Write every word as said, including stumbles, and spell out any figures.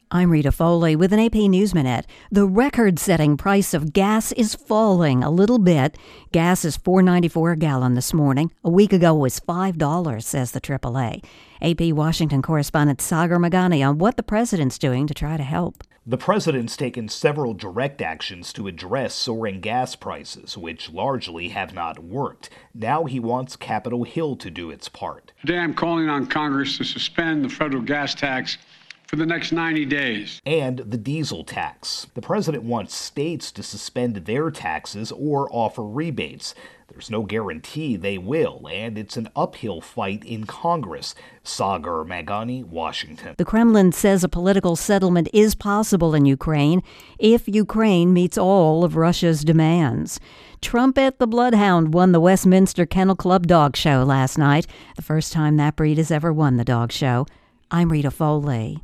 I'm Rita Foley with an A P News Minute. The record-setting price of gas is falling a little bit. Gas is four dollars and ninety-four cents a gallon this morning. A week ago it was five dollars, says the triple A. A P Washington correspondent Sagar Meghani on what the president's doing to try to help. The president's taken several direct actions to address soaring gas prices, which largely have not worked. Now he wants Capitol Hill to do its part. Today I'm calling on Congress to suspend the federal gas tax for the next ninety days. And the diesel tax. The president wants states to suspend their taxes or offer rebates. There's no guarantee they will, and it's an uphill fight in Congress. Sagar Meghani, Washington. The Kremlin says a political settlement is possible in Ukraine if Ukraine meets all of Russia's demands. Trumpet the Bloodhound won the Westminster Kennel Club Dog Show last night, the first time that breed has ever won the dog show. I'm Rita Foley.